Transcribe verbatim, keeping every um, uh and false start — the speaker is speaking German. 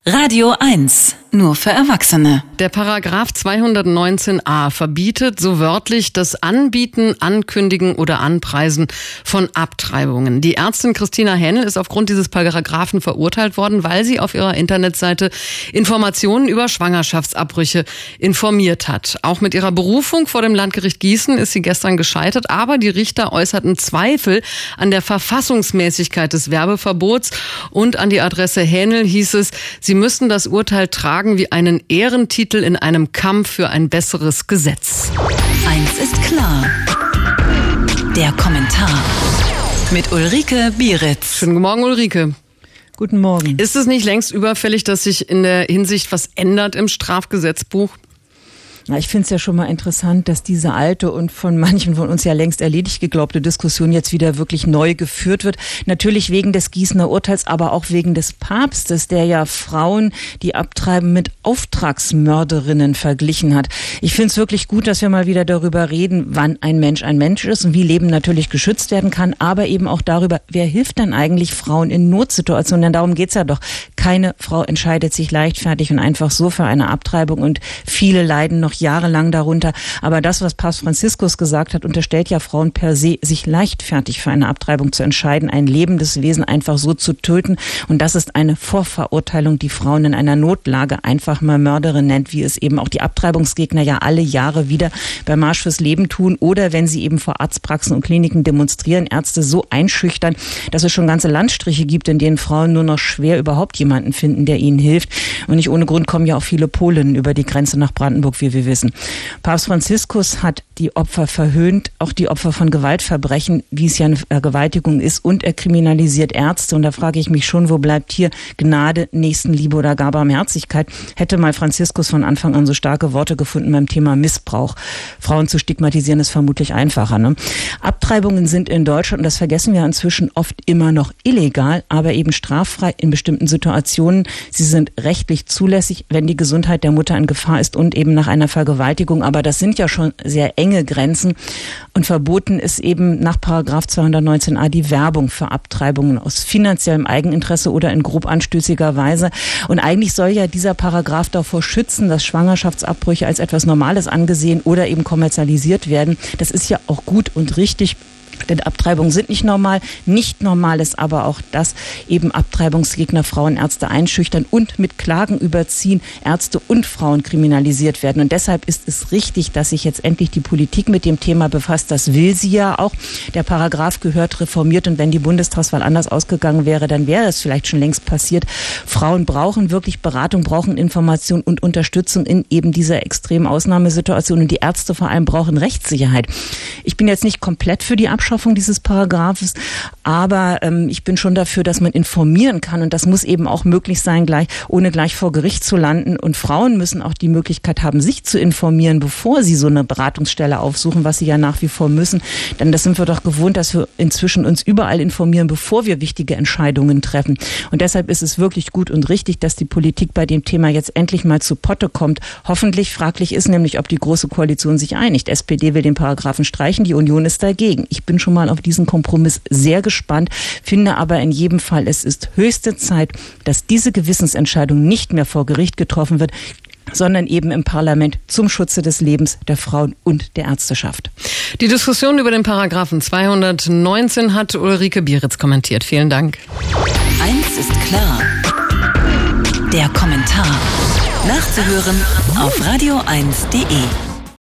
Radio eins, nur für Erwachsene. Der Paragraph zweihundertneunzehn a verbietet so wörtlich das Anbieten, Ankündigen oder Anpreisen von Abtreibungen. Die Ärztin Christina Hähnel ist aufgrund dieses Paragraphen verurteilt worden, weil sie auf ihrer Internetseite Informationen über Schwangerschaftsabbrüche informiert hat. Auch mit ihrer Berufung vor dem Landgericht Gießen ist sie gestern gescheitert, aber die Richter äußerten Zweifel an der Verfassungsmäßigkeit des Werbeverbots und an die Adresse Hähnel hieß es, sie müssen das Urteil tragen wie einen Ehrentitel in einem Kampf für ein besseres Gesetz. Eins ist klar. Der Kommentar mit Ulrike Bieritz. Schönen guten Morgen, Ulrike. Guten Morgen. Ist es nicht längst überfällig, dass sich in der Hinsicht was ändert im Strafgesetzbuch? Na, ich finde es ja schon mal interessant, dass diese alte und von manchen von uns ja längst erledigt geglaubte Diskussion jetzt wieder wirklich neu geführt wird. Natürlich wegen des Gießener Urteils, aber auch wegen des Papstes, der ja Frauen, die abtreiben, mit Auftragsmörderinnen verglichen hat. Ich finde es wirklich gut, dass wir mal wieder darüber reden, wann ein Mensch ein Mensch ist und wie Leben natürlich geschützt werden kann, aber eben auch darüber, wer hilft dann eigentlich Frauen in Notsituationen, denn darum geht's ja doch. Keine Frau entscheidet sich leichtfertig und einfach so für eine Abtreibung und viele leiden noch jahrelang darunter. Aber das, was Papst Franziskus gesagt hat, unterstellt ja Frauen per se, sich leichtfertig für eine Abtreibung zu entscheiden, ein lebendes Wesen einfach so zu töten. Und das ist eine Vorverurteilung, die Frauen in einer Notlage einfach mal Mörderin nennt, wie es eben auch die Abtreibungsgegner ja alle Jahre wieder beim Marsch fürs Leben tun oder wenn sie eben vor Arztpraxen und Kliniken demonstrieren, Ärzte so einschüchtern, dass es schon ganze Landstriche gibt, in denen Frauen nur noch schwer überhaupt jemanden finden, der ihnen hilft. Und nicht ohne Grund kommen ja auch viele Polinnen über die Grenze nach Brandenburg, wie wir wissen. Papst Franziskus hat die Opfer verhöhnt, auch die Opfer von Gewaltverbrechen, wie es ja eine Vergewaltigung ist, und er kriminalisiert Ärzte. Und da frage ich mich schon, wo bleibt hier Gnade, Nächstenliebe oder gar Barmherzigkeit? Hätte mal Franziskus von Anfang an so starke Worte gefunden beim Thema Missbrauch. Frauen zu stigmatisieren ist vermutlich einfacher, ne? Abtreibungen sind in Deutschland, und das vergessen wir inzwischen oft, immer noch illegal, aber eben straffrei in bestimmten Situationen. Sie sind rechtlich zulässig, wenn die Gesundheit der Mutter in Gefahr ist und eben nach einer Vergewaltigung, aber das sind ja schon sehr enge Grenzen und verboten ist eben nach Paragraph zweihundertneunzehn a die Werbung für Abtreibungen aus finanziellem Eigeninteresse oder in grob anstößiger Weise. Und eigentlich soll ja dieser Paragraph davor schützen, dass Schwangerschaftsabbrüche als etwas Normales angesehen oder eben kommerzialisiert werden. Das ist ja auch gut und richtig. Denn Abtreibungen sind nicht normal. Nicht normal ist aber auch, dass eben Abtreibungsgegner Frauenärzte einschüchtern und mit Klagen überziehen, Ärzte und Frauen kriminalisiert werden. Und deshalb ist es richtig, dass sich jetzt endlich die Politik mit dem Thema befasst. Das will sie ja auch. Der Paragraph gehört reformiert und wenn die Bundestagswahl anders ausgegangen wäre, dann wäre es vielleicht schon längst passiert. Frauen brauchen wirklich Beratung, brauchen Information und Unterstützung in eben dieser extremen Ausnahmesituation und die Ärzte vor allem brauchen Rechtssicherheit. Ich bin jetzt nicht komplett für die Abschaffung dieses Paragraphes, aber ähm, ich bin schon dafür, dass man informieren kann und das muss eben auch möglich sein, gleich, ohne gleich vor Gericht zu landen und Frauen müssen auch die Möglichkeit haben, sich zu informieren, bevor sie so eine Beratungsstelle aufsuchen, was sie ja nach wie vor müssen, denn das sind wir doch gewohnt, dass wir inzwischen uns überall informieren, bevor wir wichtige Entscheidungen treffen und deshalb ist es wirklich gut und richtig, dass die Politik bei dem Thema jetzt endlich mal zu Potte kommt. Hoffentlich, fraglich ist nämlich, ob die Große Koalition sich einigt. S P D will den Paragraphen streichen, die Union ist dagegen. Ich bin schon mal auf diesen Kompromiss sehr gespannt, finde aber in jedem Fall, es ist höchste Zeit, dass diese Gewissensentscheidung nicht mehr vor Gericht getroffen wird, sondern eben im Parlament zum Schutze des Lebens der Frauen und der Ärzteschaft. Die Diskussion über den Paragraphen zweihundertneunzehn hat Ulrike Bieritz kommentiert. Vielen Dank. Eins ist klar. Der Kommentar. Nachzuhören auf radio eins punkt de.